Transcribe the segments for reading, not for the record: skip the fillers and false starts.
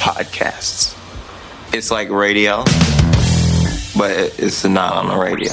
podcasts. It's like radio, but it's not on the radio.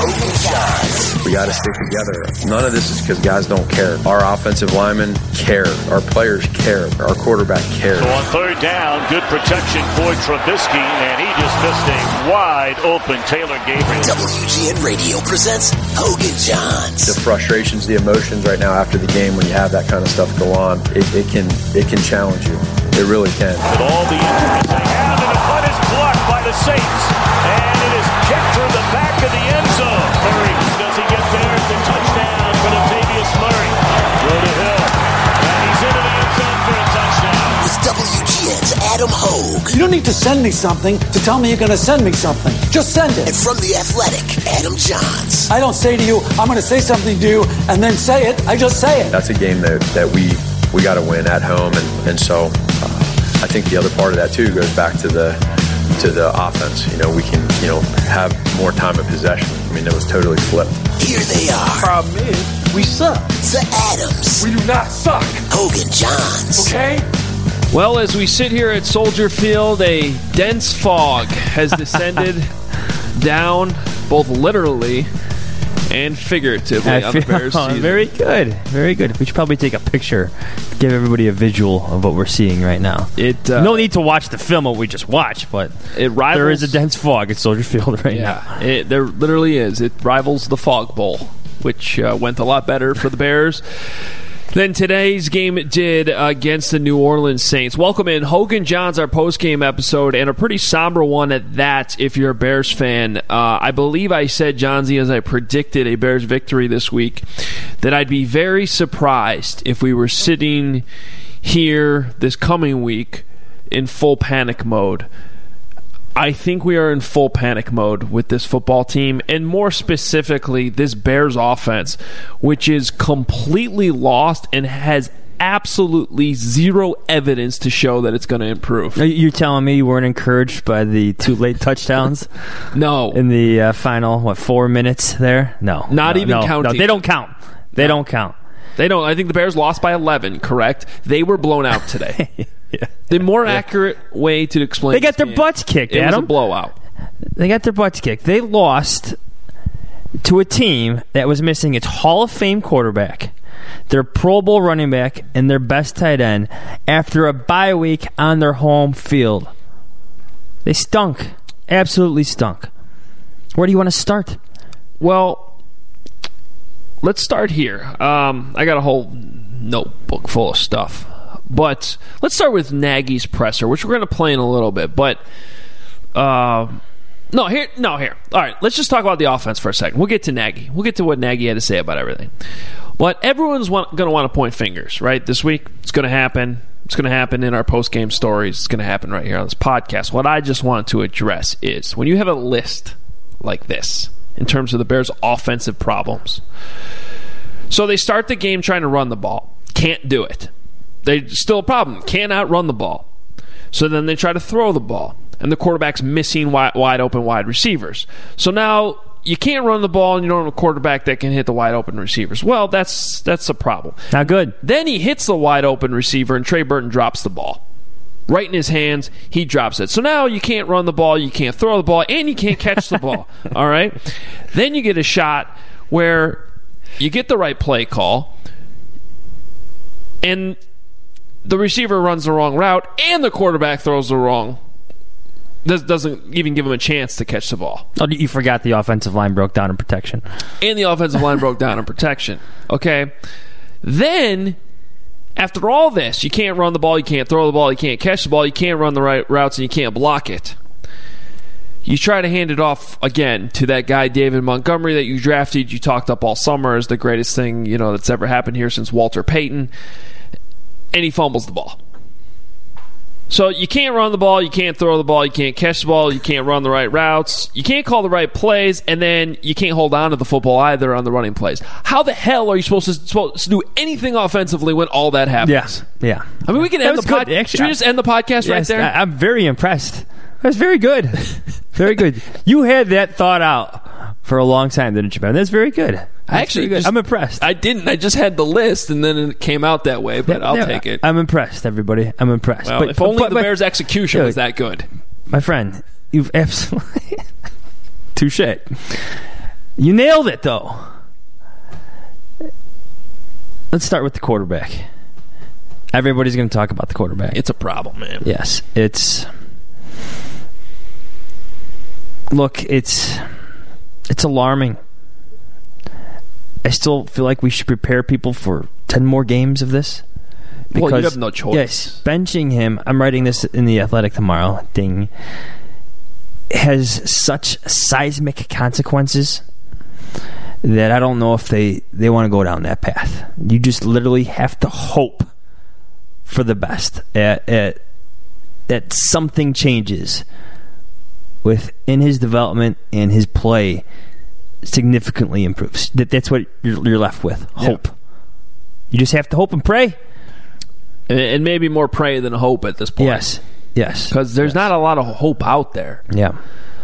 We got to stick together. None of this is because guys don't care. Our offensive linemen care. Our players care. Our quarterback cares. So on third down, good protection for Trubisky, and he just missed a wide open Taylor Gabriel. WGN Radio presents Hogan Johns. The frustrations, the emotions right now after the game when you have that kind of stuff go on, it can challenge you. It really can. With all the injuries they have, and the punt is blocked by the Saints. And it is kicked through the back of the end zone. Murray, does he get there? It's a touchdown for Latavius Murray. Through to Hill. And he's into the end zone for a touchdown. It's WGN's Adam Hogue. You don't need to send me something to tell me you're going to send me something. Just send it. And from The Athletic, Adam Johns. I don't say to you, I'm going to say something to you, and then say it. I just say it. That's a game that we got to win at home, and so I think the other part of that too goes back to the offense. We can have more time of possession. I mean, it was totally flipped. Here they are. Problem is, we suck. The Adams. We do not suck. Hogan Johns. Okay? Well, as we sit here at Soldier Field, a dense fog has descended down, both literally and figuratively, on the Bears season. Very good. Very good. We should probably take a picture to give everybody a visual of what we're seeing right now. No need to watch the film what we just watched, but there is a dense fog at Soldier Field right now. There literally is. It rivals the Fog Bowl, which went a lot better for the Bears than today's game did against the New Orleans Saints. Welcome in Hogan Johns, our post-game episode, and a pretty somber one at that if you're a Bears fan. I believe I said, Johnsy, as I predicted a Bears victory this week, that I'd be very surprised if we were sitting here this coming week in full panic mode. I think we are in full panic mode with this football team, and more specifically, this Bears offense, which is completely lost and has absolutely zero evidence to show that it's going to improve. You're telling me you weren't encouraged by the two late touchdowns? No. In the final, 4 minutes there? No. Not even counting. No, they don't count. They don't count. They don't. I think the Bears lost by 11, correct? They were blown out today. Yeah. The more accurate way to explain they got their butts kicked, Adam. It was a blowout. They got their butts kicked. They lost to a team that was missing its Hall of Fame quarterback, their Pro Bowl running back, and their best tight end after a bye week on their home field. They stunk. Absolutely stunk. Where do you want to start? Well, let's start here. I got a whole notebook full of stuff. But let's start with Nagy's presser, which we're going to play in a little bit. But here. All right, let's just talk about the offense for a second. We'll get to Nagy. We'll get to what Nagy had to say about everything. But everyone's going to want to point fingers, right? This week, it's going to happen. It's going to happen in our post-game stories. It's going to happen right here on this podcast. What I just wanted to address is when you have a list like this in terms of the Bears' offensive problems. So they start the game trying to run the ball. Can't do it. They still a problem. Can't outrun the ball. So then they try to throw the ball, and the quarterback's missing wide open wide receivers. So now you can't run the ball, and you don't have a quarterback that can hit the wide open receivers. Well, that's a problem. Not good. Then he hits the wide open receiver, and Trey Burton drops the ball. Right in his hands, he drops it. So now you can't run the ball, you can't throw the ball, and you can't catch the ball. All right? Then you get a shot where you get the right play call, and the receiver runs the wrong route, and the quarterback throws the wrong. Doesn't even give him a chance to catch the ball. Oh, you forgot the offensive line broke down in protection. And the offensive line broke down in protection. Okay? Then, after all this, you can't run the ball, you can't throw the ball, you can't catch the ball, you can't run the right routes, and you can't block it. You try to hand it off again to that guy, David Montgomery, that you drafted, you talked up all summer as the greatest thing that's ever happened here since Walter Payton. And he fumbles the ball. So you can't run the ball, you can't throw the ball, you can't catch the ball, you can't run the right routes, you can't call the right plays, and then you can't hold on to the football either on the running plays. How the hell are you supposed to do anything offensively when all that happens? Yeah. I mean, we can end the podcast. Should we just end the podcast right there? I'm very impressed. That's very good. Very good. You had that thought out for a long time, didn't you, man? That's very good. I'm impressed. I didn't. I just had the list, and then it came out that way, but I'll take it. I'm impressed, everybody. I'm impressed. Well, if only the Bears' execution was that good. My friend, you've absolutely... Touche. You nailed it, though. Let's start with the quarterback. Everybody's going to talk about the quarterback. It's a problem, man. Yes, it's... Look, it's alarming. I still feel like we should prepare people for 10 more games of this. Because, well, you have no choice. Yes, benching him, I'm writing this in The Athletic tomorrow, ding, has such seismic consequences that I don't know if they want to go down that path. You just literally have to hope for the best, that something changes within his development and his play significantly improves. That's what you're left with. Hope. Yeah. You just have to hope and pray. And maybe more pray than hope at this point. Yes. Because there's not a lot of hope out there. Yeah.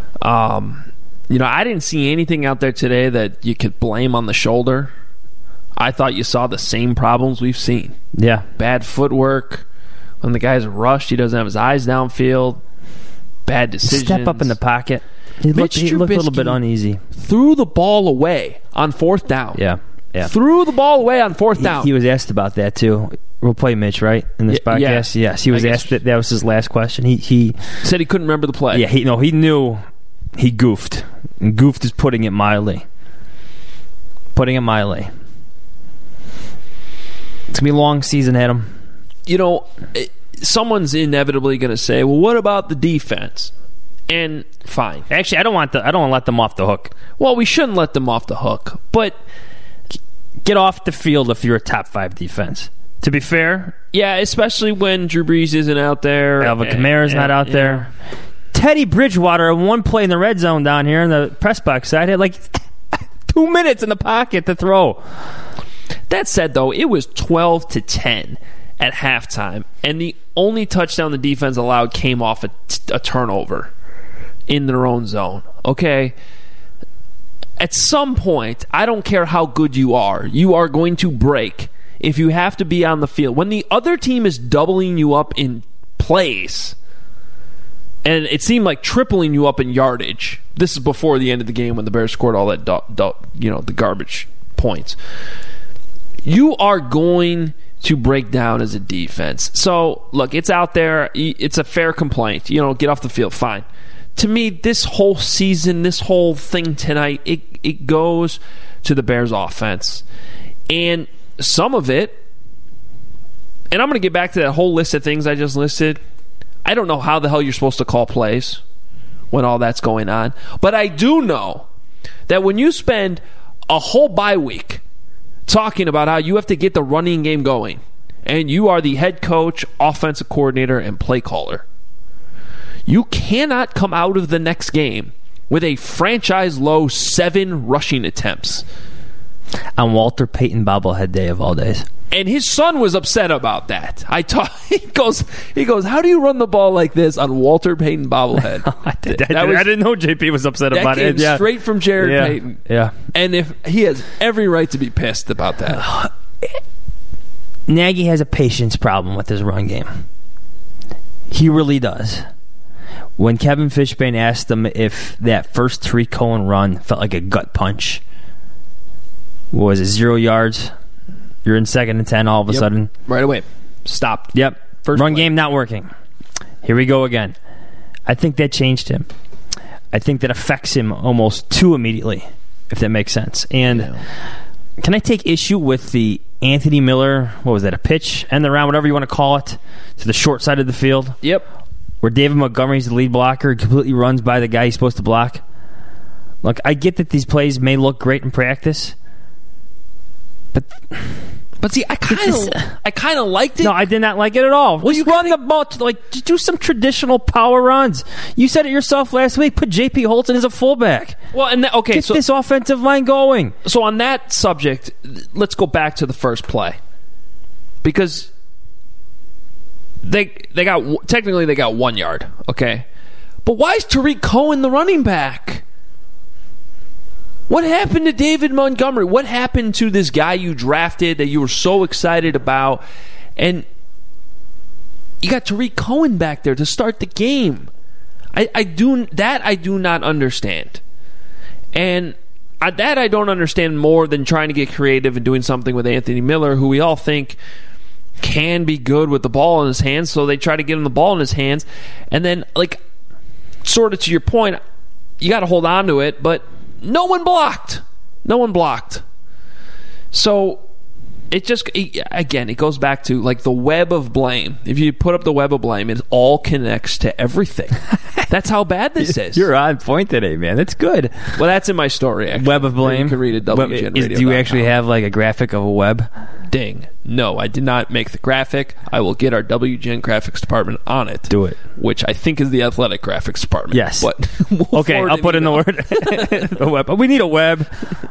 I didn't see anything out there today that you could blame on the shoulder. I thought you saw the same problems we've seen. Yeah. Bad footwork. When the guy's rushed, he doesn't have his eyes downfield. Bad decisions. Step up in the pocket. He looked a little bit uneasy. Threw the ball away on fourth down. Yeah. Threw the ball away on fourth down. He was asked about that, too. We'll play Mitch, right, in this podcast? Yeah. Yes, he was asked that was his last question. He said he couldn't remember the play. Yeah, he knew he goofed. And goofed is putting it mildly. It's going to be a long season, Adam. Someone's inevitably going to say, well, what about the defense? And fine. Actually, I don't want to let them off the hook. Well, we shouldn't let them off the hook, but get off the field if you're a top 5 defense. To be fair, yeah, especially when Drew Brees isn't out there, Alvin Kamara's not out there. Teddy Bridgewater, one play in the red zone down here in the press box side, had like 2 minutes in the pocket to throw. That said, though, it was 12-10 at halftime, and the only touchdown the defense allowed came off a turnover in their own zone. Okay. At some point, I don't care how good you are going to break if you have to be on the field. When the other team is doubling you up in plays, and it seemed like tripling you up in yardage. This is before the end of the game when the Bears scored all that, the garbage points. You are going to break down as a defense. So, look, it's out there. It's a fair complaint. Get off the field. Fine. To me, this whole season, this whole thing tonight, it goes to the Bears offense. And some of it, and I'm going to get back to that whole list of things I just listed. I don't know how the hell you're supposed to call plays when all that's going on. But I do know that when you spend a whole bye week talking about how you have to get the running game going, and you are the head coach, offensive coordinator, and play caller, you cannot come out of the next game with a franchise-low 7 rushing attempts. On Walter Payton bobblehead day of all days. And his son was upset about that. He goes, how do you run the ball like this on Walter Payton bobblehead? I didn't know JP was upset about it. That came straight from Jared Payton. Yeah. And if he has every right to be pissed about that. Nagy has a patience problem with his run game. He really does. When Kevin Fishbain asked him if that first Tariq Cohen run felt like a gut punch, what was it, 0 yards? You're in 2nd and 10 all of a sudden. Right away. Stopped. Yep. First run play. Game not working. Here we go again. I think that changed him. I think that affects him almost too immediately, if that makes sense. And can I take issue with the Anthony Miller, what was that, a pitch, end around, whatever you want to call it, to the short side of the field? Yep. Where David Montgomery's the lead blocker, completely runs by the guy he's supposed to block. Look, I get that these plays may look great in practice, but see, I kind of liked it. No, I did not like it at all. Well, you run the ball, just do some traditional power runs. You said it yourself last week. Put J.P. Holton as a fullback. Well, get this offensive line going. So on that subject, let's go back to the first play, because they got 1 yard, okay? But why is Tariq Cohen the running back? What happened to David Montgomery? What happened to this guy you drafted that you were so excited about? And you got Tariq Cohen back there to start the game. I do not understand. And that I don't understand more than trying to get creative and doing something with Anthony Miller, who we all think can be good with the ball in his hands, so they try to get him the ball in his hands. And then, like, sort of to your point, you got to hold on to it, but no one blocked. So it just, again, it goes back to like the web of blame. If you put up the web of blame, it all connects to everything. That's how bad this is. You're on point today, man. That's good. Well, that's in my story, actually. Web of blame? You can read it at WGNradio.com. Do you actually have like a graphic of a web? Ding. No, I did not make the graphic. I will get our WGN graphics department on it. Do it. Which I think is the athletic graphics department. Yes. But okay, I'll put in the word. The web. We need a web.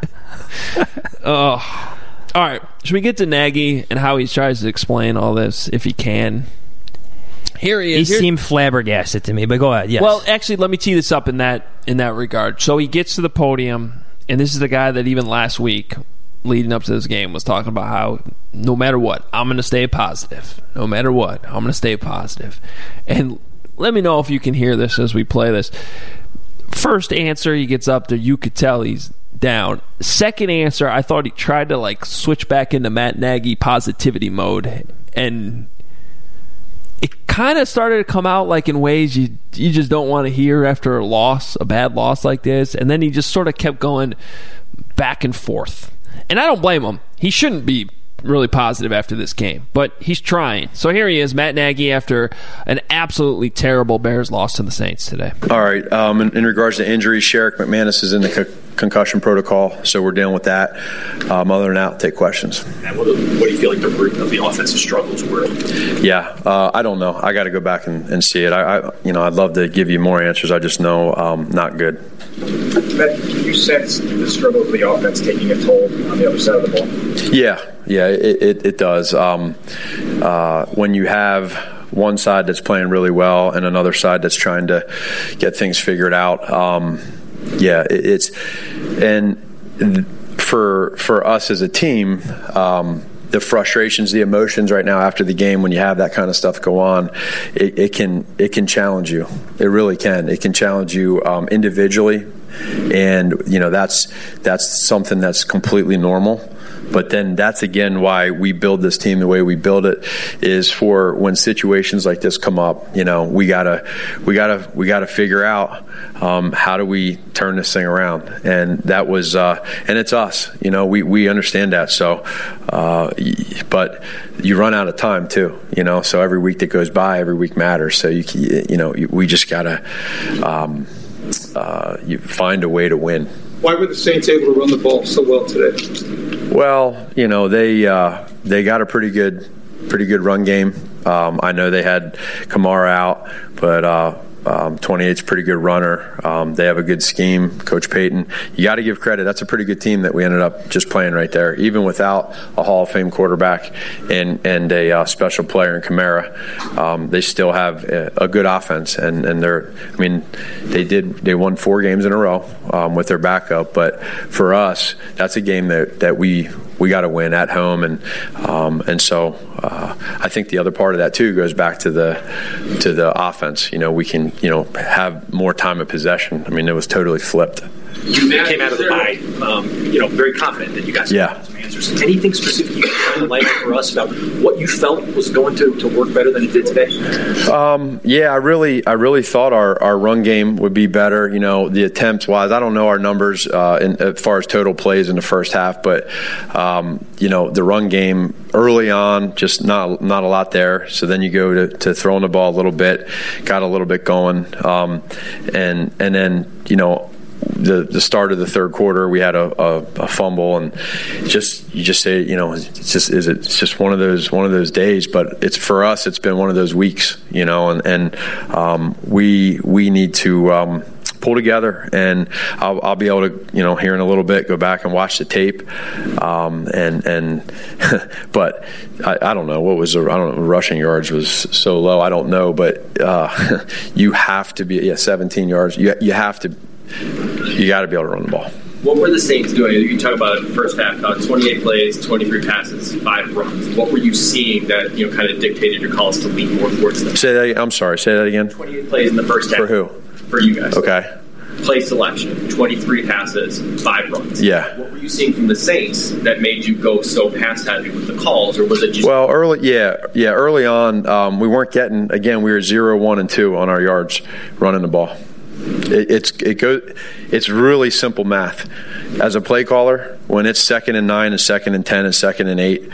All right. Should we get to Nagy and how he tries to explain all this, if he can? Here he is. He seemed flabbergasted to me, but go ahead. Yes. Well, actually, let me tee this up in that regard. So he gets to the podium, and this is the guy that even last week, leading up to this game, was talking about how no matter what, I'm going to stay positive. No matter what, I'm going to stay positive. And let me know if you can hear this as we play this. First answer, he gets up there, you could tell he's down. Second answer, I thought he tried to like switch back into Matt Nagy positivity mode, and it kind of started to come out like in ways you just don't want to hear after a bad loss like this. And then he just sort of kept going back and forth. And I don't blame him. He shouldn't be really positive after this game, but he's trying. So here he is, Matt Nagy, after an absolutely terrible Bears loss to the Saints today. All right. In regards to injuries, Sherrick McManus is in the concussion protocol, so we're dealing with that. Other than that, I'll take questions. And what do you feel like the root of the offensive struggles were? Yeah, I don't know. I got to go back and see it. I'd love to give you more answers. I just know not good. Matt, can you sense the struggle of the offense taking a toll on the other side of the ball? Yeah, it does. When you have one side that's playing really well and another side that's trying to get things figured out, for us as a team, the frustrations, the emotions right now after the game, when you have that kind of stuff go on, it can challenge you. It really can. It can challenge you individually, and that's something that's completely normal. But then that's again why we build this team the way we build it, is for when situations like this come up. We gotta figure out how do we turn this thing around, and that was and it's us. We understand that. So, but you run out of time too. So every week that goes by, every week matters. So we just gotta you find a way to win. Why were the Saints able to run the ball so well today? Well, they got a pretty good run game. I know they had Kamara out, but 28's a pretty good runner. They have a good scheme. Coach Payton, you got to give credit. That's a pretty good team that we ended up just playing right there, even without a Hall of Fame quarterback and a special player in Kamara. They still have a good offense, and they won 4 games in a row with their backup. But for us, that's a game that we got to win at home, and so I think the other part of that too goes back to the offense. We can have more time of possession. It was totally flipped. You came out of the bye, very confident that you got some answers. Anything specific you can highlight for us about what you felt was going to work better than it did today? I really thought our run game would be better. The attempts wise, I don't know our numbers as far as total plays in the first half, but the run game early on, just not a lot there. So then you go to throwing the ball a little bit, got a little bit going, and then the start of the third quarter, we had a fumble, and you just say, it's just one of those days. But it's for us, it's been one of those weeks, and we need to pull together, and I'll be able to, here in a little bit, go back and watch the tape, but I don't know what was rushing yards was so low. I don't know, but you have to be 17 yards. You have to. You got to be able to run the ball. What were the Saints doing? You talk about first half, 28 plays, 23 passes, 5 runs. What were you seeing that kind of dictated your calls to lean more towards them? I'm sorry. Say that again. 28 plays in the first half. For who? For you guys. Okay. Play selection, 23 passes, 5 runs. Yeah. What were you seeing from the Saints that made you go so pass heavy with the calls, or was it just? Well, early on, we weren't getting. Again, we were 0, 1, and 2 on our yards running the ball. It's really simple math. As a play caller, when it's 2nd and 9 and 2nd and 10 and 2nd and 8,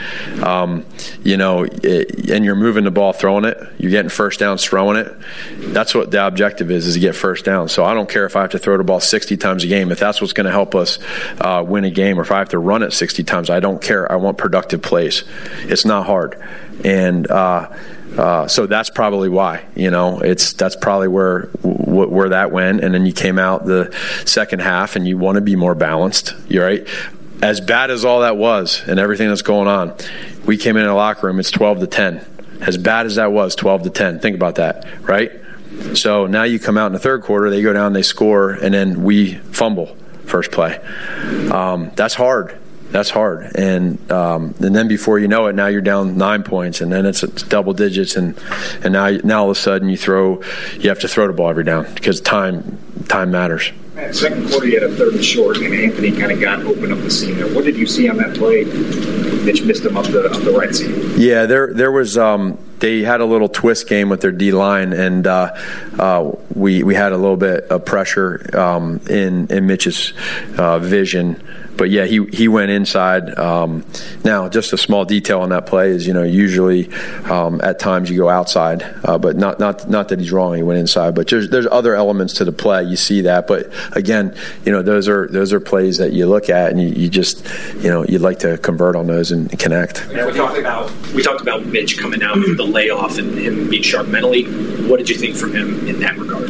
and you're moving the ball, throwing it, you're getting first downs, throwing it. That's what the objective is to get first down. So I don't care if I have to throw the ball 60 times a game. If that's what's going to help us win a game, or if I have to run it 60 times, I don't care. I want productive plays. It's not hard. And so that's probably why, that's probably where that went. And then you came out the second half and you want to be more balanced. You're right. As bad as all that was and everything that's going on, we came in the locker room, it's 12-10. As bad as that was, 12-10. Think about that, right? So now you come out in the third quarter, they go down, they score, and then we fumble first play. That's hard. That's hard, and then before you know it, now you're down 9 points, and then it's double digits, and now all of a sudden you have to throw the ball every down because time matters. Second quarter, you had a 3rd and short, and Anthony kind of opened up the seam there. What did you see on that play? Mitch missed him up the right seam. Yeah, there was. They had a little twist game with their D line, and we had a little bit of pressure in Mitch's vision. But yeah, he went inside. Now, just a small detail on that play is, usually at times you go outside, but not that he's wrong. He went inside, but there's other elements to the play. You see that, but again, those are plays that you look at and you just you'd like to convert on those and connect. Yeah, we talked about Mitch coming out of the layoff and him being sharp mentally. What did you think from him in that regard?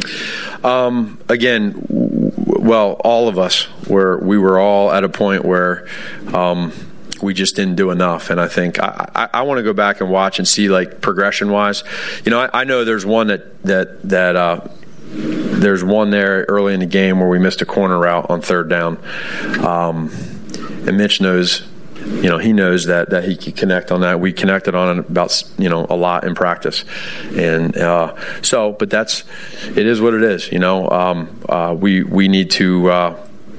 Well, all of us we were all at a point where we just didn't do enough, and I think I want to go back and watch and see, like, progression wise. I know there's one that there's one there early in the game where we missed a corner route on 3rd down, and Mitch knows. He knows that he can connect on that. We connected on it about a lot in practice, and but it is what it is. We need to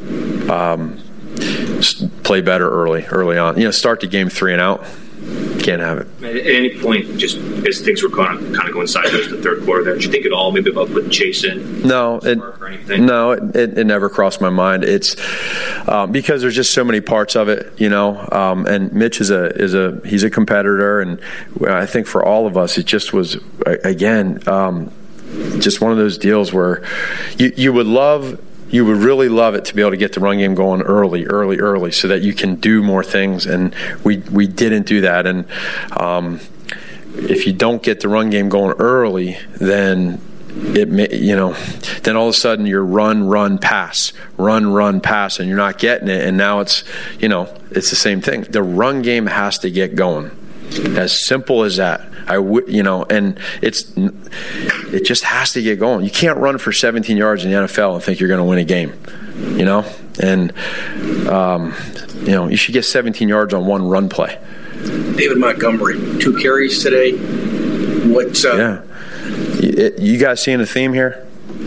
play better early on. Start the game 3 and out. Can't have it. At any point, just as things were kind of going sideways the third quarter, there, did you think at all maybe about putting Chase in? No, it never crossed my mind. It's because there's just so many parts of it, and Mitch is a competitor, and I think for all of us, it just was again just one of those deals where you would really love it to be able to get the run game going early so that you can do more things, and we didn't do that. And if you don't get the run game going early, then then all of a sudden you're run, pass, and you're not getting it, and now it's the same thing. The run game has to get going. As simple as that. And it just has to get going. You can't run for 17 yards in the NFL and think you're going to win a game, And you should get 17 yards on one run play. David Montgomery, 2 carries today. What's up? Yeah. You guys seeing a theme here?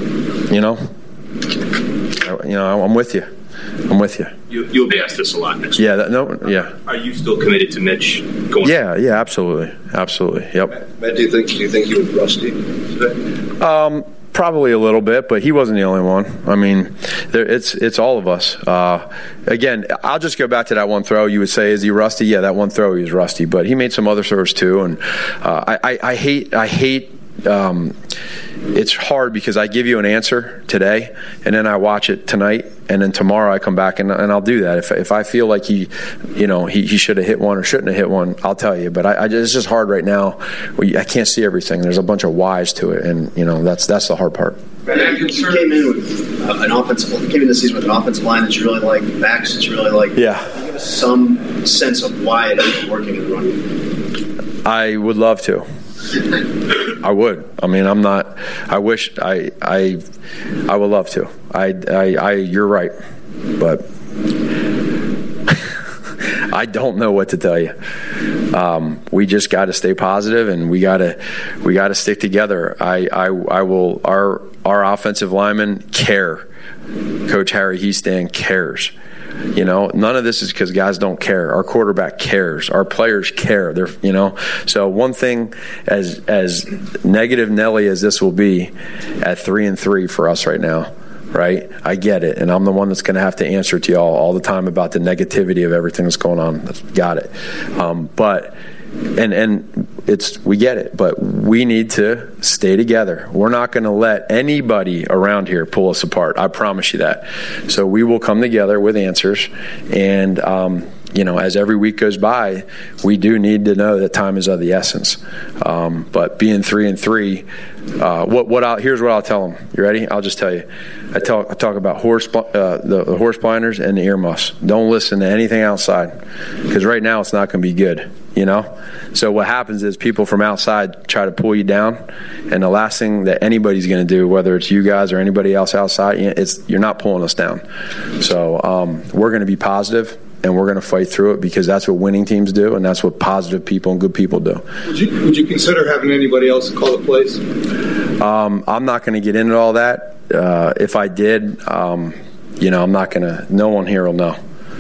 I'm with you. You'll be asked this a lot next week. Yeah. Are you still committed to Mitch going? Yeah, absolutely. Yep. Matt, do you think he was rusty today? Probably a little bit, but he wasn't the only one. I mean, it's all of us. Again, I'll just go back to that one throw. You would say, is he rusty? Yeah, that one throw he was rusty, but he made some other throws too. And I hate. It's hard because I give you an answer today, and then I watch it tonight, and then tomorrow I come back and I'll do that. If I feel like he should have hit one or shouldn't have hit one, I'll tell you. But it's just hard right now. I can't see everything. There's a bunch of whys to it, and that's the hard part. You came in with came in the season with an offensive line that you really like, backs that you really like. Yeah. Give us some sense of why it is working in the run. I would love to. I would. I mean, I'm not. I wish. I would love to. You're right, but I don't know what to tell you. We just got to stay positive, and we got to stick together. Our offensive linemen care. Coach Harry Hiestand cares. None of this is because guys don't care. Our quarterback cares. Our players care. So one thing, as negative Nelly as this will be, at 3-3 for us right now, right? I get it, and I'm the one that's going to have to answer to y'all all the time about the negativity of everything that's going on. Got it. But we get it, but we need to stay together. We're not going to let anybody around here pull us apart. I promise you that. So we will come together with answers, and as every week goes by, we do need to know that time is of the essence. But being 3-3, here's what I'll tell them. You ready? I'll just tell you. I talk about the horse blinders and the earmuffs. Don't listen to anything outside, because right now it's not going to be good. So what happens is people from outside try to pull you down, and the last thing that anybody's going to do, whether it's you guys or anybody else outside, you're not pulling us down. So we're going to be positive, and we're going to fight through it, because that's what winning teams do, and that's what positive people and good people do. Would you consider having anybody else call the plays? I'm not going to get into all that. If I did, I'm not going to. No one here will know.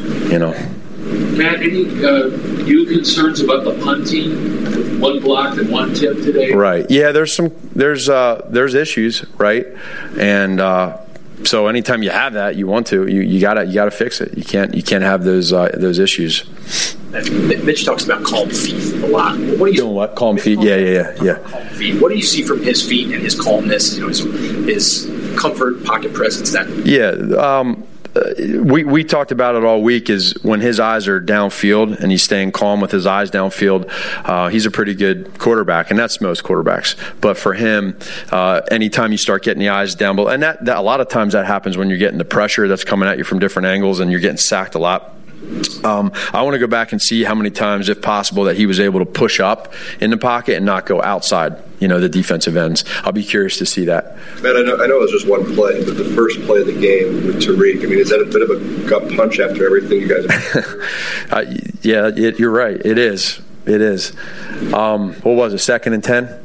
Matt, any new concerns about the punting with one block and one tip today? Right. Yeah, there's issues, right? And so anytime you have that, you want to, you gotta fix it. You can't have those issues. Mitch talks about calm feet a lot. What do you doing? What calm feet? Yeah. Calm feet. What do you see from his feet and his calmness? His comfort, pocket presence. We talked about it all week, is when his eyes are downfield and he's staying calm with his eyes downfield, he's a pretty good quarterback, and that's most quarterbacks. But for him, anytime you start getting the eyes down below, and that a lot of times that happens when you're getting the pressure that's coming at you from different angles and you're getting sacked a lot. I want to go back and see how many times, if possible, that he was able to push up in the pocket and not go outside, the defensive ends. I'll be curious to see that. Matt, I know it was just one play, but the first play of the game with Tariq, is that a bit of a gut punch after everything you guys have done? You're right. It is. What was it, 2nd and 10?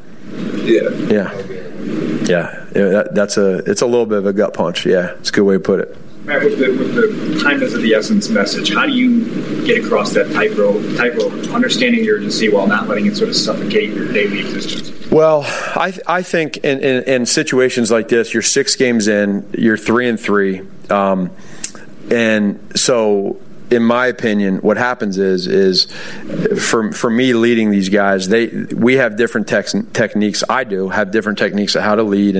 Yeah. It's a little bit of a gut punch. Yeah, it's a good way to put it. Matt, with the time is of the essence message, how do you get across that tightrope, understanding the urgency while not letting it sort of suffocate your daily existence? Well, I think in situations like this, you're 6 games in, you're 3-3, and so in my opinion, what happens is for me leading these guys, we have different techniques. I do have different techniques of how to lead,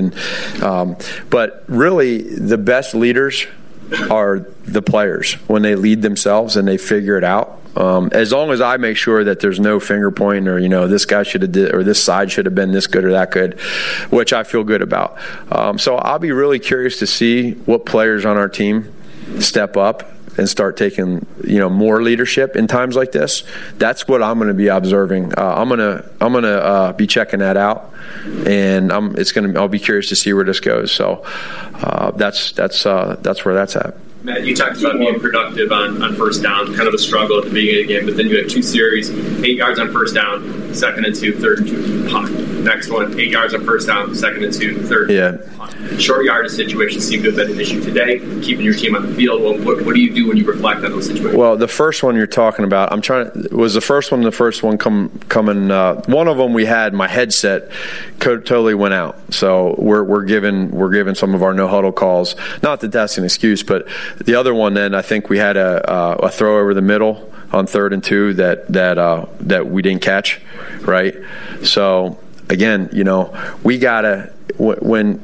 but really the best leaders are the players when they lead themselves and they figure it out. As long as I make sure that there's no finger pointing or this guy should have did or this side should have been this good or that good, which I feel good about. So I'll be really curious to see what players on our team step up and start taking more leadership in times like this. That's what I'm going to be observing. I'm gonna be checking that out, and I'll be curious to see where this goes. So that's where that's at. Matt, you talked about being productive on first down, kind of a struggle at the beginning of the game, but then you had 2 series, 8 yards on first down, 2nd and 2, 3rd and 2, punt. Next one, 8 yards on first down, 2nd and 2, 3rd and 2, punt. Short yardage situations seem to have been an issue today, keeping your team on the field. Well, what do you do when you reflect on those situations? Well, the first one you're talking about, was the first one coming, one of them we had, my headset totally went out. So we're giving some of our no huddle calls. Not that that's an excuse, but the other one, then I think we had a throw over the middle on 3rd and 2 that we didn't catch, right? So again, we gotta when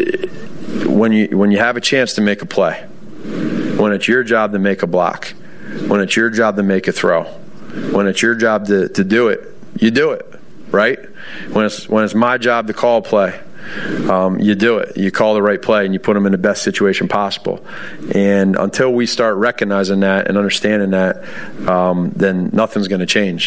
you have a chance to make a play, when it's your job to make a block, when it's your job to make a throw, when it's your job to do it, you do it, right? When it's my job to call a play, you do it. You call the right play and you put them in the best situation possible. And until we start recognizing that and understanding that, then nothing's going to change.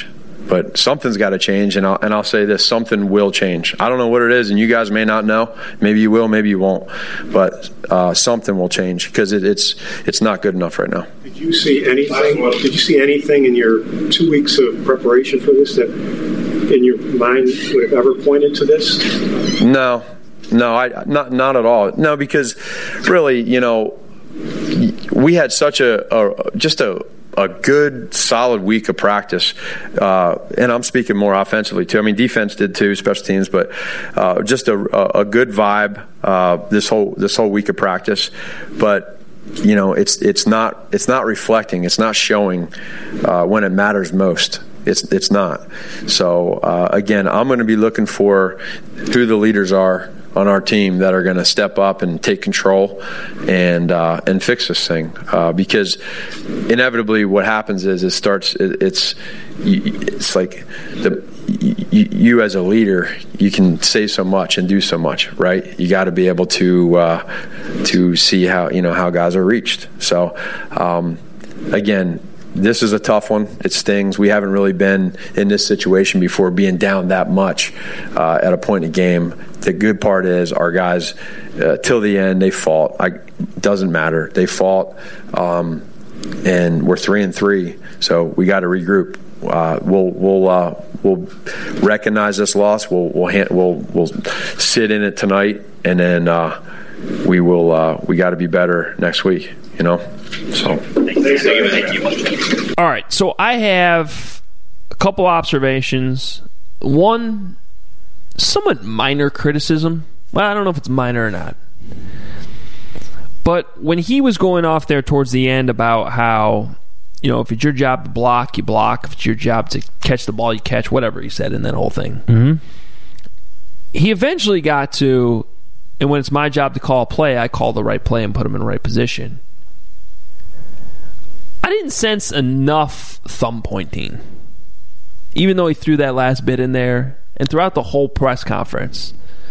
But something's got to change, and I'll say this: something will change. I don't know what it is, and you guys may not know. Maybe you will, maybe you won't. But something will change because it's not good enough right now. Did you see anything in your 2 weeks of preparation for this that, in your mind, would have ever pointed to this? No, not at all. No, because really, we had such a good, solid week of practice, and I'm speaking more offensively too. I mean, defense did too, special teams, but just a good vibe this whole week of practice. But it's not reflecting, it's not showing when it matters most. It's not. So again, I'm going to be looking for who the leaders are on our team that are going to step up and take control and fix this thing, because inevitably what happens is it's like you as a leader, you can say so much and do so much, right? You got to be able to see how guys are reached. So again, this is a tough one. It stings. We haven't really been in this situation before, being down that much at a point in the game. The good part is our guys, till the end, they fought. Doesn't matter. They fought, and we're 3-3. So we got to regroup. We'll recognize this loss. We'll sit in it tonight, and then we got to be better next week. So. Thank you. All right, so I have a couple observations. One, somewhat minor criticism. Well, I don't know if it's minor or not. But when he was going off there towards the end about how, if it's your job to block, you block. If it's your job to catch the ball, you catch. Whatever he said in that whole thing. Mm-hmm. He eventually got to, and when it's my job to call a play, I call the right play and put him in the right position. I didn't sense enough thumb pointing, even though he threw that last bit in there, and throughout the whole press conference.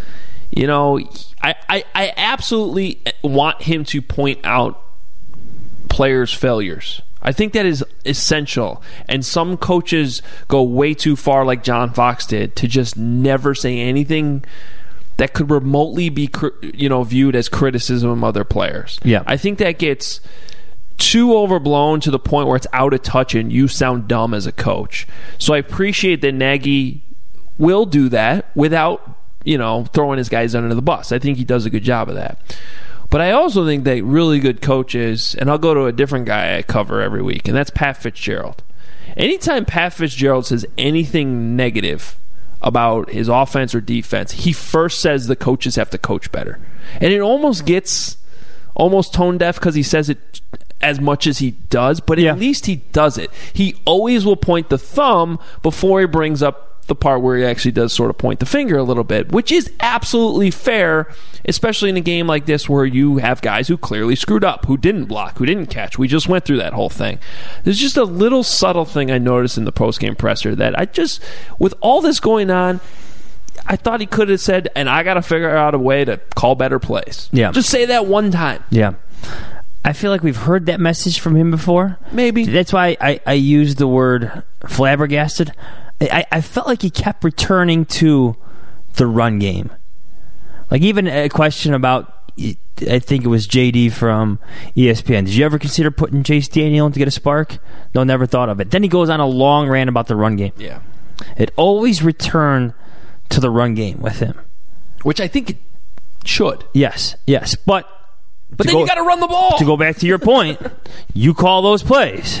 I absolutely want him to point out players' failures. I think that is essential, and some coaches go way too far, like John Fox did, to just never say anything that could remotely be viewed as criticism of other players. Yeah, I think that gets too overblown to the point where it's out of touch and you sound dumb as a coach. So I appreciate that Nagy will do that without, throwing his guys under the bus. I think he does a good job of that. But I also think that really good coaches, and I'll go to a different guy I cover every week, and that's Pat Fitzgerald. Anytime Pat Fitzgerald says anything negative about his offense or defense, he first says the coaches have to coach better. And it almost gets tone deaf because he says it as much as he does, but at least he does it. He always will point the thumb before he brings up the part where he actually does sort of point the finger a little bit, which is absolutely fair, especially in a game like this where you have guys who clearly screwed up, who didn't block, who didn't catch. We just went through that whole thing. There's just a little subtle thing I noticed in the postgame presser that with all this going on, I thought he could have said, and I got to figure out a way to call better plays. Yeah. Just say that one time. Yeah. I feel like we've heard that message from him before. Maybe. That's why I used the word flabbergasted. I felt like he kept returning to the run game. Like even a question about, I think it was JD from ESPN. Did you ever consider putting Chase Daniel in to get a spark? No, never thought of it. Then he goes on a long rant about the run game. Yeah. It always returned to the run game with him. Which I think it should. Yes. But then you got to run the ball. To go back to your point, you call those plays.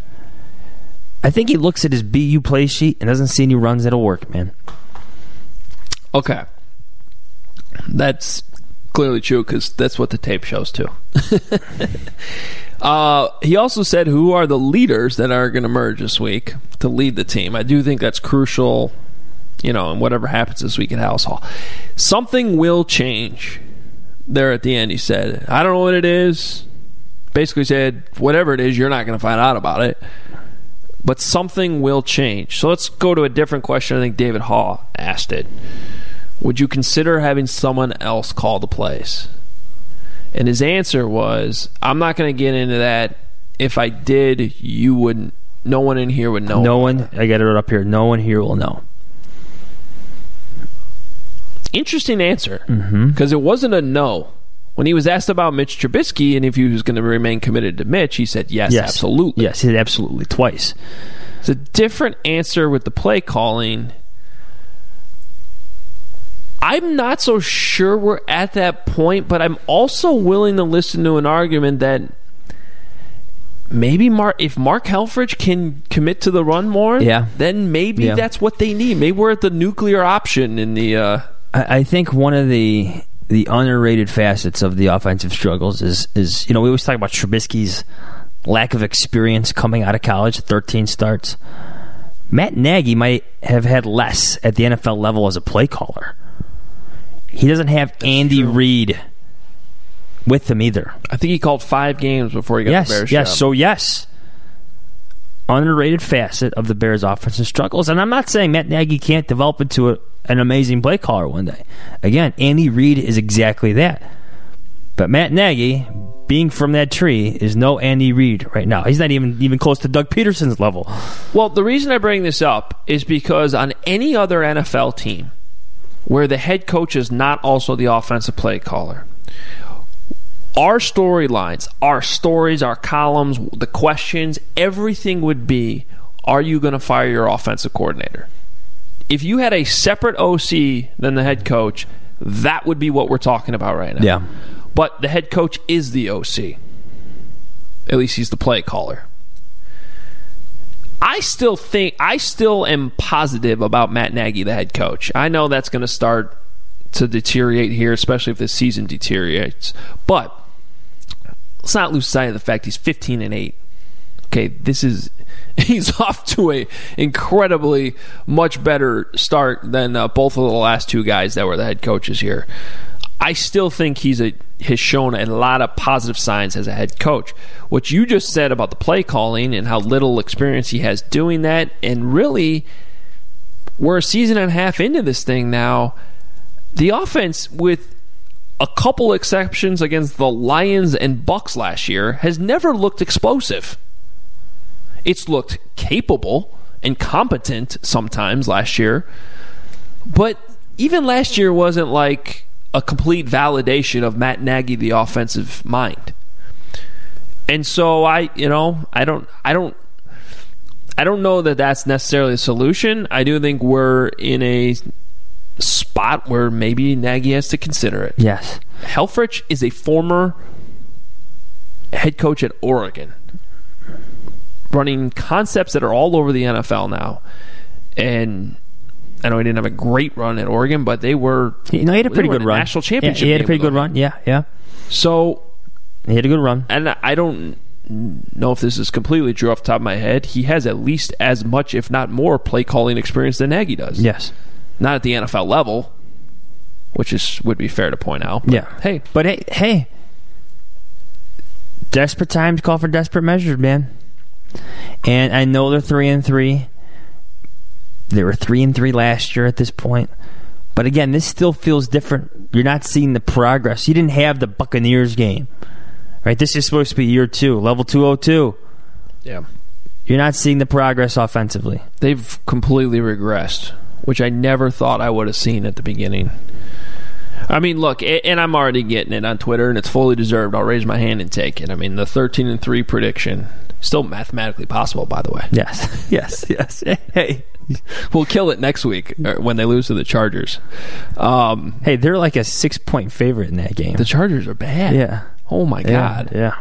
I think he looks at his BU play sheet and doesn't see any runs that'll work, man. Okay. That's clearly true because that's what the tape shows too. He also said who are the leaders that are going to merge this week to lead the team. I do think that's crucial, in whatever happens this week at House Hall. Something will change there at the end, he said. I don't know what it is. Basically said, whatever it is, you're not going to find out about it. But something will change. So let's go to a different question. I think David Hall asked it. Would you consider having someone else call the plays? And his answer was, I'm not going to get into that. If I did, you wouldn't no one in here would know. No one. I got it up here. No one here will know. Interesting answer, because it wasn't a no. When he was asked about Mitch Trubisky and if he was going to remain committed to Mitch, he said yes, absolutely. Yes, he said absolutely twice. It's a different answer with the play calling. I'm not so sure we're at that point, but I'm also willing to listen to an argument that maybe if Mark Helfrich can commit to the run more, then maybe that's what they need. Maybe we're at the nuclear option in the... I think one of the underrated facets of the offensive struggles is we always talk about Trubisky's lack of experience coming out of college, 13 starts. Matt Nagy might have had less at the NFL level as a play caller. He doesn't have Andy Reid with him either. I think he called 5 games before he got the Bears job. So underrated facet of the Bears' offensive struggles. And I'm not saying Matt Nagy can't develop into an amazing play caller one day. Again, Andy Reid is exactly that. But Matt Nagy, being from that tree, is no Andy Reid right now. He's not even close to Doug Peterson's level. Well, the reason I bring this up is because on any other NFL team where the head coach is not also the offensive play caller, our storylines, our stories, our columns, the questions, everything would be, are you going to fire your offensive coordinator? If you had a separate OC than the head coach, that would be what we're talking about right now. Yeah. But the head coach is the OC. At least he's the play caller. I still am positive about Matt Nagy, the head coach. I know that's going to start to deteriorate here, especially if this season deteriorates. But let's not lose sight of the fact he's 15-8. Okay, he's off to a incredibly much better start than both of the last 2 guys that were the head coaches here. I still think has shown a lot of positive signs as a head coach. What you just said about the play calling and how little experience he has doing that, and really, we're a season and a half into this thing now. The offense, with a couple exceptions against the Lions and Bucks last year, has never looked explosive. It's looked capable and competent sometimes last year, but even last year wasn't like a complete validation of Matt Nagy, the offensive mind. And so I don't know that that's necessarily a solution. I do think we're in a spot where maybe Nagy has to consider it. Yes. Helfrich is a former head coach at Oregon, running concepts that are all over the NFL now. And I know he didn't have a great run at Oregon, but they were... he had a pretty good run. National championship. He had a pretty good run. Yeah. So he had a good run. And I don't know if this is completely true off the top of my head. He has at least as much, if not more, play calling experience than Nagy does. Yes. Not at the NFL level, which would be fair to point out. But hey, desperate times call for desperate measures, man. And I know they're 3-3. They were 3-3 last year at this point. But again, this still feels different. You're not seeing the progress. You didn't have the Buccaneers game, right? This is supposed to be year 2, level 202. Yeah. You're not seeing the progress offensively. They've completely regressed, which I never thought I would have seen at the beginning. I mean, look, and I'm already getting it on Twitter, and it's fully deserved. I'll raise my hand and take it. I mean, the 13-3 prediction, still mathematically possible, by the way. Yes. Hey. We'll kill it next week when they lose to the Chargers. Hey, they're like a 6-point favorite in that game. The Chargers are bad. Yeah. Oh, my God. Yeah.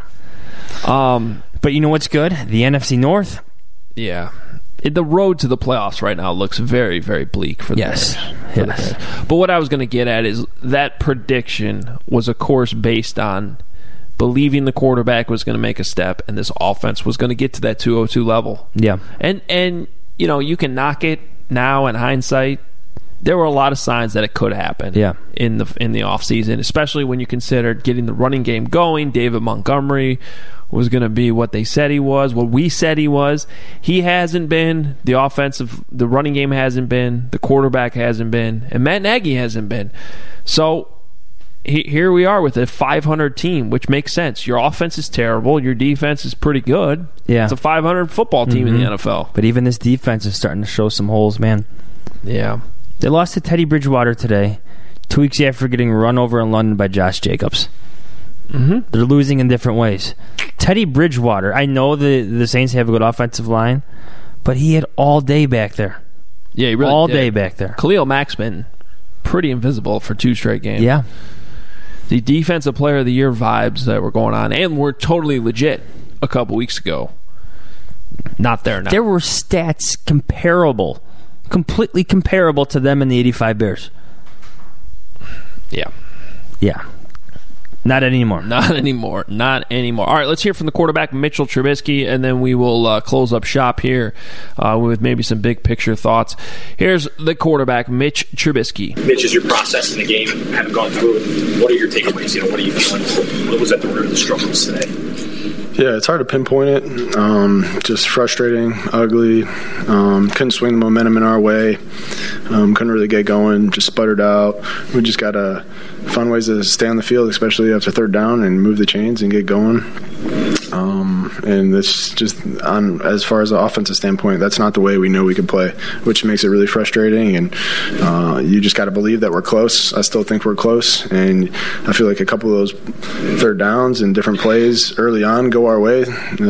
But you know what's good? The NFC North. Yeah. The road to the playoffs right now looks very, very bleak for the Bears. Yes. But what I was going to get at is that prediction was, of course, based on believing the quarterback was going to make a step and this offense was going to get to that 202 level. Yeah. And you can knock it now in hindsight. There were a lot of signs that it could happen in the offseason, especially when you consider getting the running game going. David Montgomery was going to be what they said he was, what we said he was. He hasn't been. The running game hasn't been. The quarterback hasn't been. And Matt Nagy hasn't been. So here we are with a 500 team, which makes sense. Your offense is terrible. Your defense is pretty good. Yeah. It's a 500 football team in the NFL. But even this defense is starting to show some holes, man. Yeah. They lost to Teddy Bridgewater today, 2 weeks after getting run over in London by Josh Jacobs. Mm-hmm. They're losing in different ways. Teddy Bridgewater, I know the Saints have a good offensive line, but he had all day back there. Yeah, he really all did. day back there. Khalil Mack's been pretty invisible for 2 straight games. Yeah. The Defensive Player of the Year vibes that were going on, and were totally legit a couple weeks ago. Not there now. There were stats completely comparable to them and the 85 Bears. Yeah. Yeah. Not anymore. Not anymore. All right, let's hear from the quarterback, Mitchell Trubisky, and then we will close up shop here with maybe some big picture thoughts. Here's the quarterback, Mitch Trubisky. Mitch, as you're processing the game, having gone through it, what are your takeaways? What are you feeling? What was at the root of the struggles today? Yeah, it's hard to pinpoint it. Just frustrating, ugly. Couldn't swing the momentum in our way. Couldn't really get going. Just sputtered out. We just got to find ways to stay on the field, especially after third down, and move the chains and get going. And it's just, as far as the offensive standpoint, that's not the way we know we can play, which makes it really frustrating. And you just got to believe that we're close. I still think we're close. And I feel like a couple of those third downs and different plays early on go our way.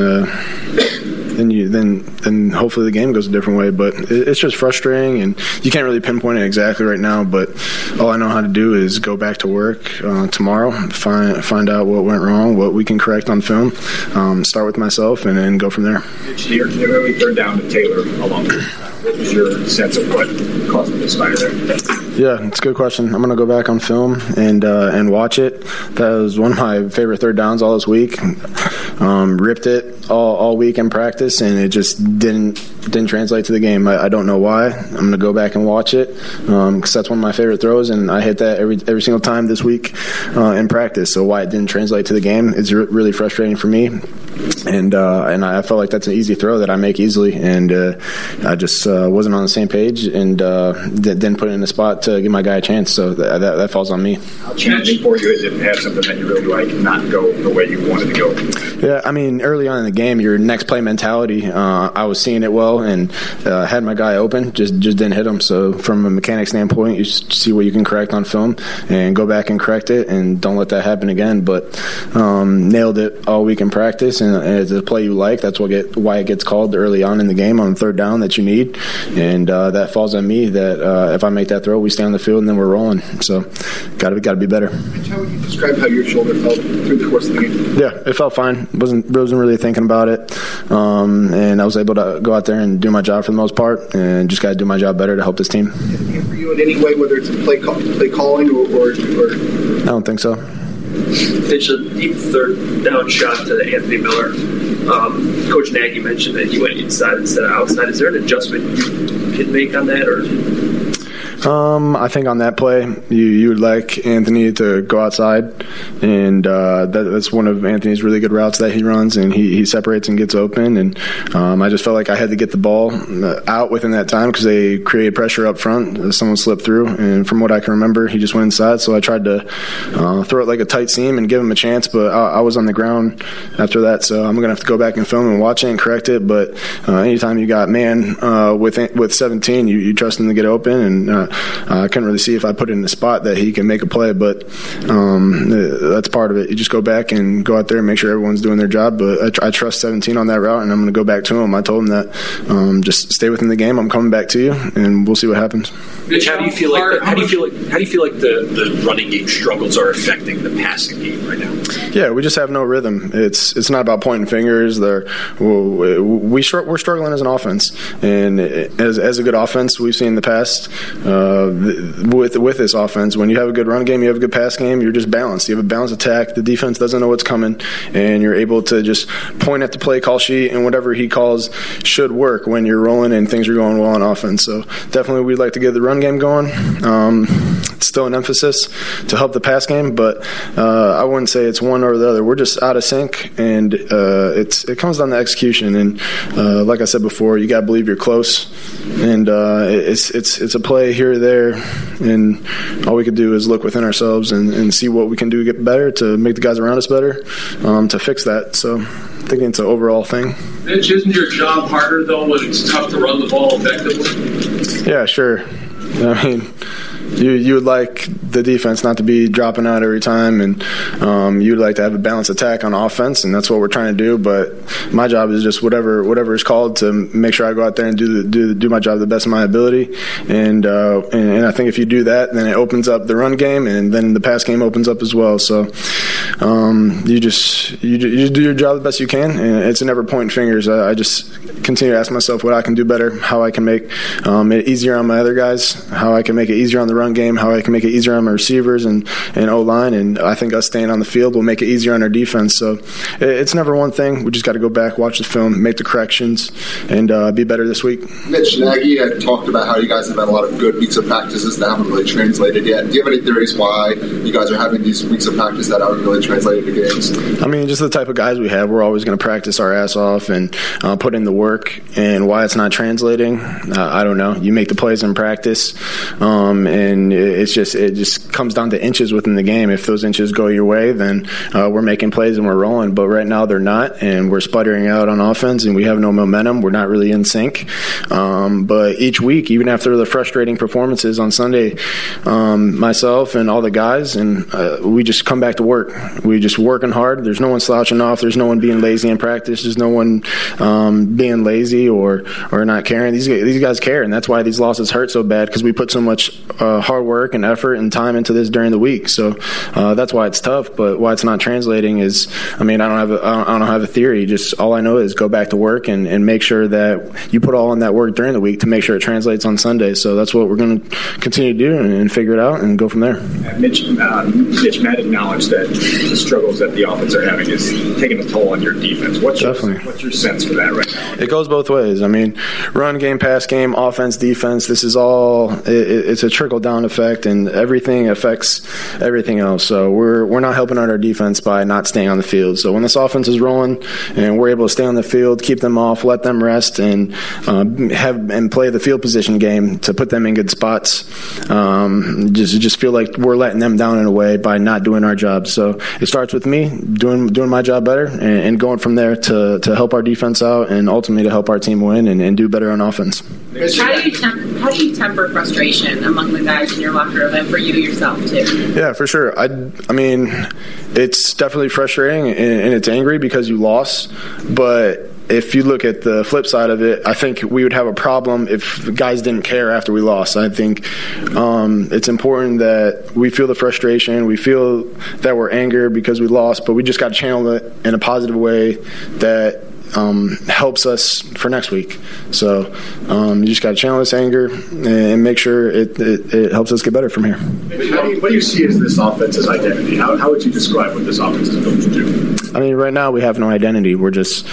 Then hopefully the game goes a different way. But it's just frustrating, and you can't really pinpoint it exactly right now. But all I know how to do is go back to work tomorrow, find out what went wrong, what we can correct on film, start with myself, and then go from there. You're really third down to Taylor alone. What was your sense of what caused the misfire there? Yeah, it's a good question. I'm going to go back on film and watch it. That was one of my favorite third downs all this week. Ripped it all week in practice, and it just didn't translate to the game. I don't know why. I'm going to go back and watch it because that's one of my favorite throws, and I hit that every single time this week in practice. So why it didn't translate to the game is really frustrating for me. And I felt like that's an easy throw that I make easily, and I just wasn't on the same page and didn't put it in the spot to give my guy a chance. So that falls on me. How challenging for you is it to have something that you really like not go the way you wanted to go? Yeah, I mean, early on in the game, your next play mentality, I was seeing it well and had my guy open, just didn't hit him. So from a mechanic standpoint, you see what you can correct on film and go back and correct it and don't let that happen again. But nailed it all week in practice, and it's a play you like. That's why it gets called early on in the game on third down that you need. And that falls on me that if I make that throw, we stay on the field and then we're rolling. So got to be better. How would you describe how your shoulder felt through the course of the game? Yeah, it felt fine. Wasn't really thinking about it. And I was able to go out there and do my job for the most part, and just got to do my job better to help this team. And for you in any way, whether it's play calling or I don't think so. Pitched a deep third down shot to Anthony Miller. Coach Nagy mentioned that he went inside instead of outside. Is there an adjustment you can make on that, or? I think on that play, you would like Anthony to go outside, and that's one of Anthony's really good routes that he runs, and he separates and gets open. And I just felt like I had to get the ball out within that time because they created pressure up front. Someone slipped through, and from what I can remember, he just went inside. So I tried to throw it like a tight seam and give him a chance, but I was on the ground after that. So I'm going to have to go back and film and watch it and correct it. But anytime you got man with 17, you trust him to get open, and I couldn't really see if I put it in the spot that he can make a play, but that's part of it. You just go back and go out there and make sure everyone's doing their job. But I trust 17 on that route, and I'm going to go back to him. I told him that just stay within the game. I'm coming back to you, and we'll see what happens. Mitch, how do you feel like the running game struggles are affecting the passing game right now? Yeah, we just have no rhythm. It's not about pointing fingers. We're struggling as an offense, and as a good offense we've seen in the past. With this offense, when you have a good run game, you have a good pass game, you're just balanced. You have a balanced attack. The defense doesn't know what's coming, and you're able to just point at the play call sheet, and whatever he calls should work when you're rolling and things are going well on offense. So definitely we'd like to get the run game going. still an emphasis to help the pass game, but I wouldn't say it's one or the other. We're just out of sync, and it comes down to execution. And like I said before, you got to believe you're close, and it's a play here or there, and all we could do is look within ourselves and see what we can do to get better, to make the guys around us better, to fix that. So I think it's an overall thing. Mitch, isn't your job harder, though, when it's tough to run the ball effectively? Yeah, sure. I mean, you would like the defense not to be dropping out every time, and you'd like to have a balanced attack on offense, and that's what we're trying to do. But my job is just whatever is called to make sure I go out there and do my job to the best of my ability. And I think if you do that, then it opens up the run game, and then the pass game opens up as well. So you do your job the best you can, and it's never pointing fingers. I just continue to ask myself what I can do better, how I can make it easier on my other guys, how I can make it easier on the run game, how I can make it easier on my receivers and O-line, and I think us staying on the field will make it easier on our defense. So it's never one thing. We just got to go back, watch the film, make the corrections, and be better this week. Mitch, Nagy had talked about how you guys have had a lot of good weeks of practices that haven't really translated yet. Do you have any theories why you guys are having these weeks of practice that haven't really translated to games? I mean, just the type of guys we have, we're always going to practice our ass off and put in the work, and why it's not translating, I don't know. You make the plays in practice, and it just comes down to inches within the game. If those inches go your way, then we're making plays and we're rolling. But right now they're not, and we're sputtering out on offense, and we have no momentum. We're not really in sync. But each week, even after the frustrating performances on Sunday, myself and all the guys, and we just come back to work. We just working hard. There's no one slouching off. There's no one being lazy in practice. There's no one being lazy or not caring. These guys care, and that's why these losses hurt so bad, because we put so much hard work and effort and time into this during the week. So that's why it's tough. But why it's not translating is, I mean, I don't have a theory. Just all I know is go back to work and make sure that you put all in that work during the week to make sure it translates on Sunday. So that's what we're going to continue to do and figure it out and go from there. Mitch, Matt acknowledged that the struggles that the offense are having is taking a toll on your defense. What's your sense for that right now? It goes both ways. I mean, run game, pass game, offense, defense, this is all, it's a trickle-down effect, and everything affects everything else. So we're not helping out our defense by not staying on the field. So when this offense is rolling and we're able to stay on the field, keep them off, let them rest, and play the field position game to put them in good spots, just feel like we're letting them down in a way by not doing our job. So it starts with me doing my job better and going from there to help our defense out and ultimately to help our team win and do better on offense. How do you temper frustration among the guys in your locker room and for you yourself too? Yeah, for sure. I mean, it's definitely frustrating and it's angry because you lost, but if you look at the flip side of it, I think we would have a problem if guys didn't care after we lost. I think it's important that we feel the frustration, we feel that we're angered because we lost, but we just got to channel it in a positive way that helps us for next week. So you just got to channel this anger and make sure it helps us get better from here. What do you see as this offense's identity? How would you describe what this offense is going to do? I mean, right now we have no identity. We're just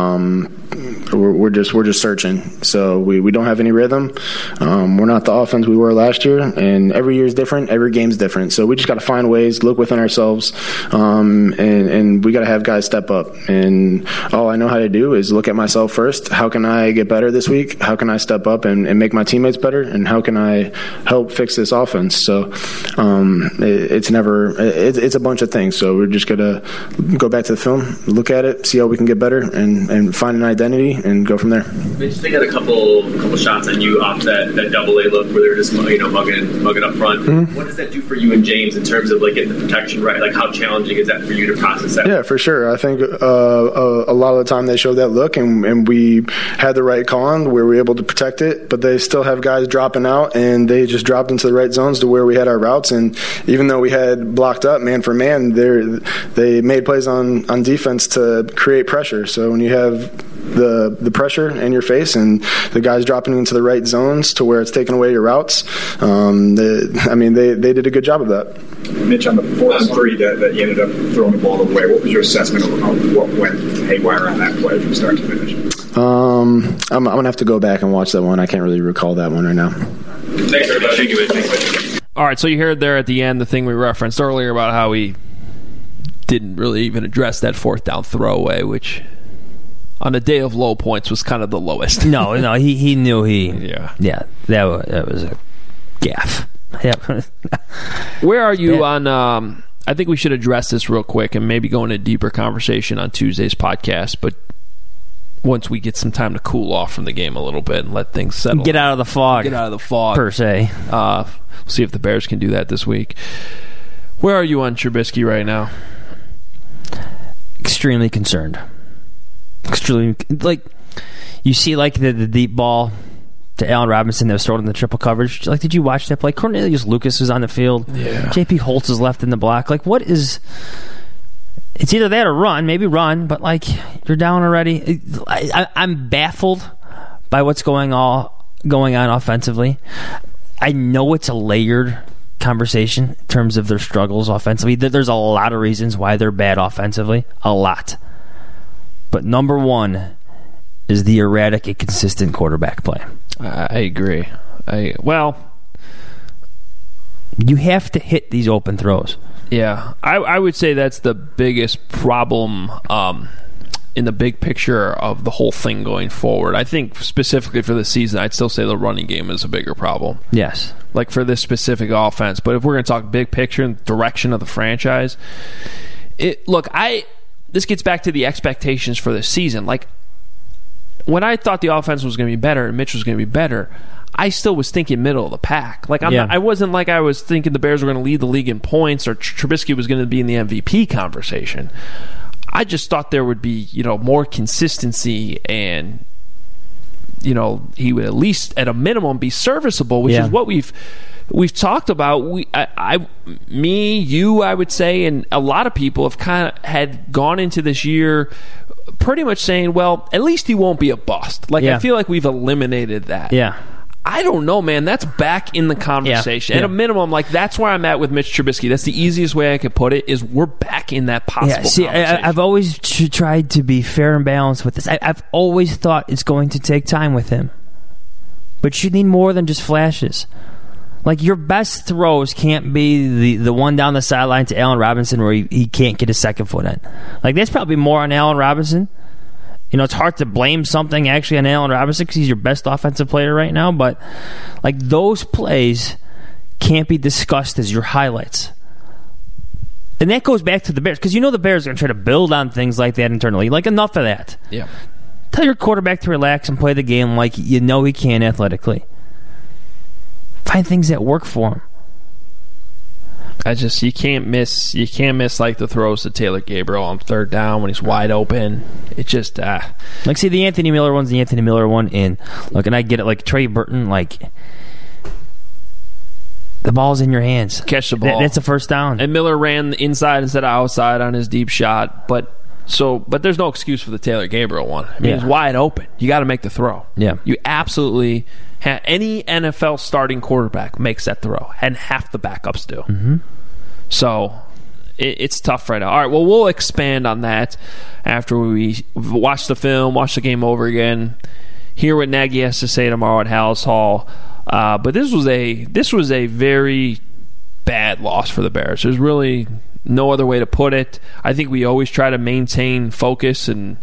we're just searching. So we don't have any rhythm. We're not the offense we were last year, and every year is different. Every game's different. So we just got to find ways, look within ourselves, and we got to have guys step up. And all I know how to do is look at myself first. How can I get better this week? How can I step up and make my teammates better? And how can I help fix this offense? So it's a bunch of things. So we're just gonna go back to the film, look at it, see how we can get better, and find an identity and go from there. They got a couple shots on you off that double A look where they were just mugging up front. Mm-hmm. What does that do for you and James in terms of like getting the protection right? Like how challenging is that for you to process that? Yeah, for sure. I think a lot of the time they showed that look and we had the right call on where we were able to protect it, but they still have guys dropping out and they just dropped into the right zones to where we had our routes. And even though we had blocked up man for man, they made plays on defense to create pressure. So when you have the pressure in your face and the guys dropping into the right zones to where it's taking away your routes, they did a good job of that. Mitch, on the 4th and 3 that you ended up throwing the ball away, what was your assessment of what went haywire on that play from start to finish? I'm going to have to go back and watch that one. I can't really recall that one right now. Thanks, everybody. Thank you, Mitch. All right, so you heard there at the end the thing we referenced earlier about how he didn't really even address that fourth down throwaway, which on a day of low points was kind of the lowest. No, he knew that was a gaffe. Yep. Where are you on... I think we should address this real quick and maybe go into a deeper conversation on Tuesday's podcast, but once we get some time to cool off from the game a little bit and let things settle. Get out of the fog. Per se. We'll see if the Bears can do that this week. Where are you on Trubisky right now? Extremely concerned. Extremely. You see the deep ball to Allen Robinson that was thrown in the triple coverage. Did you watch that play? Cornelius Lucas was on the field. Yeah. J.P. Holtz is left in the block. What is... It's either that or run. Maybe run, but you're down already. I'm baffled by what's going on offensively. I know it's a layered conversation in terms of their struggles offensively. There's a lot of reasons why they're bad offensively. A lot. But number one is the erratic, inconsistent quarterback play. I agree. You have to hit these open throws. Yeah, I would say that's the biggest problem in the big picture of the whole thing going forward. I think specifically for the season, I'd still say the running game is a bigger problem. Yes. For this specific offense. But if we're going to talk big picture and direction of the franchise, this gets back to the expectations for this season. When I thought the offense was going to be better and Mitch was going to be better, I still was thinking middle of the pack. I wasn't I was thinking the Bears were going to lead the league in points or Trubisky was going to be in the MVP conversation. I just thought there would be, more consistency you he would at least at a minimum be serviceable, which is what we've talked about. I would say, and a lot of people have had gone into this year pretty much saying, well, at least he won't be a bust. I feel like we've eliminated that. Yeah. I don't know, man. That's back in the conversation. At a minimum, that's where I'm at with Mitch Trubisky. That's the easiest way I could put it, is we're back in that possible conversation. I've always tried to be fair and balanced with this. I've always thought it's going to take time with him. But you need more than just flashes. Your best throws can't be the one down the sideline to Allen Robinson where he can't get his second foot in. That's probably more on Allen Robinson. It's hard to blame something actually on Allen Robinson because he's your best offensive player right now, but those plays can't be discussed as your highlights. And that goes back to the Bears, because the Bears are going to try to build on things like that internally. Enough of that. Yeah. Tell your quarterback to relax and play the game like he can athletically. Find things that work for him. You can't miss the throws to Taylor Gabriel on third down when he's wide open. It just see, the Anthony Miller one's the Anthony Miller one, and I get it. Trey Burton, the ball's in your hands. Catch the ball. That's a first down. And Miller ran inside instead of outside on his deep shot, but there's no excuse for the Taylor Gabriel one. It's wide open. You got to make the throw. Yeah, you absolutely. Any NFL starting quarterback makes that throw, and half the backups do. Mm-hmm. So it's tough right now. All right, well, we'll expand on that after we watch the film, watch the game over again, hear what Nagy has to say tomorrow at Hallis Hall. But this was a very bad loss for the Bears. There's really no other way to put it. I think we always try to maintain focus and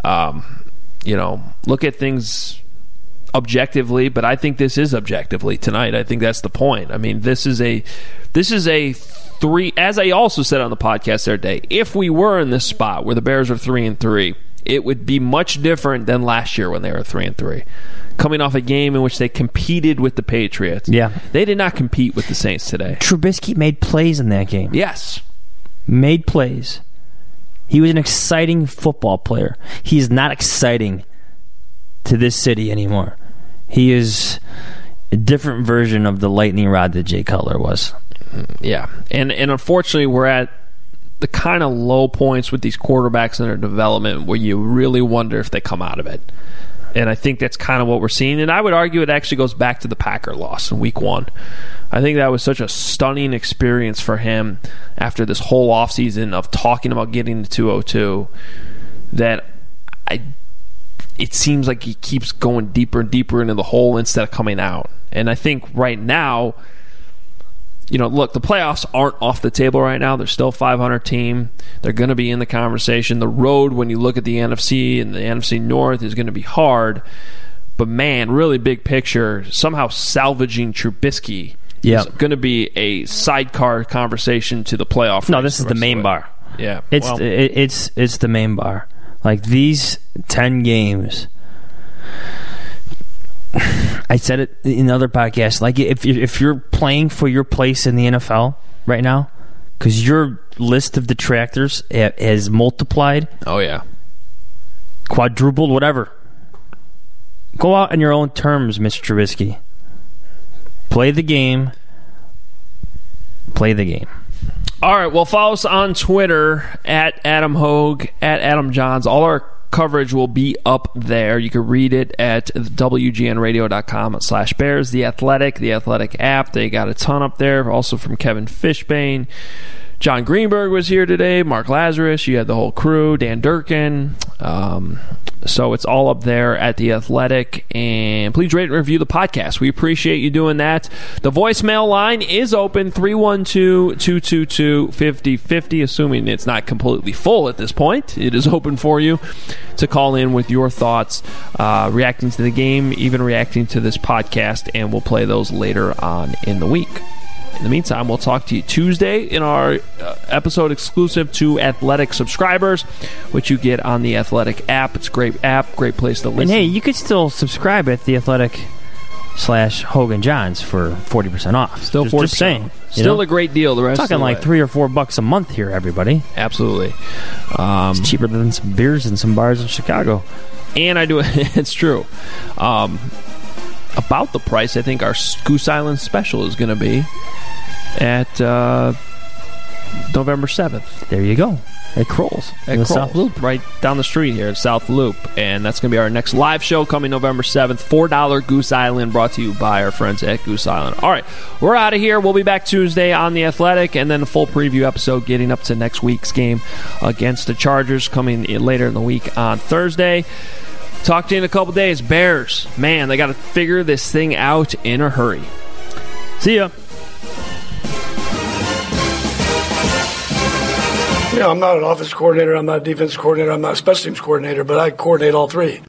look at things objectively, but I think this is objectively tonight. I think that's the point. This is a 3, as I also said on the podcast the other day, if we were in this spot where the Bears are 3-3, it would be much different than last year when they were 3-3. Coming off a game in which they competed with the Patriots. Yeah. They did not compete with the Saints today. Trubisky made plays in that game. Yes. Made plays. He was an exciting football player. He is not exciting to this city anymore. He is a different version of the lightning rod that Jay Cutler was. Yeah, and unfortunately, we're at the kind of low points with these quarterbacks in their development where you really wonder if they come out of it. And I think that's kind of what we're seeing. And I would argue it actually goes back to the Packer loss in Week 1. I think that was such a stunning experience for him after this whole offseason of talking about getting to 202 that it seems like he keeps going deeper and deeper into the hole instead of coming out. And I think right now, look, the playoffs aren't off the table right now. They're still a 500 team. They're going to be in the conversation. The road, when you look at the NFC and the NFC North, is going to be hard. But, man, really big picture, somehow salvaging Trubisky is going to be a sidecar conversation to the playoff. No, this is the main bar. Yeah. It's the main bar. Like, these 10 games, I said it in other podcasts, like, if you're playing for your place in the NFL right now, because your list of detractors has multiplied. Oh, yeah. Quadrupled, whatever. Go out on your own terms, Mr. Trubisky. Play the game. Play the game. All right, well, follow us on Twitter at Adam Hogue, at Adam Johns. All our coverage will be up there. You can read it at WGNradio.com/Bears. The Athletic app, they got a ton up there. Also from Kevin Fishbane. John Greenberg was here today. Mark Lazarus. You had the whole crew. Dan Durkin. So it's all up there at The Athletic. And please rate and review the podcast. We appreciate you doing that. The voicemail line is open, 312-222-5050, assuming it's not completely full at this point. It is open for you to call in with your thoughts, reacting to the game, even reacting to this podcast, and we'll play those later on in the week. In the meantime, we'll talk to you Tuesday in our episode exclusive to Athletic subscribers, which you get on the Athletic app. It's a great app, great place to listen. And hey, you could still subscribe at the Athletic/Hogan Johns for 40% off. Still 40%. Just saying. Still a great deal. The rest talking like $3 or $4 a month here, everybody. Absolutely. It's cheaper than some beers in some bars in Chicago. And I do it's true. About the price, I think our Goose Island special is going to be at November 7th. There you go. At Kroll's. At Kroll's, South Loop. Right down the street here at South Loop. And that's going to be our next live show coming November 7th. $4 Goose Island, brought to you by our friends at Goose Island. All right, we're out of here. We'll be back Tuesday on The Athletic, and then a full preview episode getting up to next week's game against the Chargers coming later in the week on Thursday. Talk to you in a couple days. Bears, man, they got to figure this thing out in a hurry. See ya. I'm not an offense coordinator, I'm not a defense coordinator, I'm not a special teams coordinator, but I coordinate all three.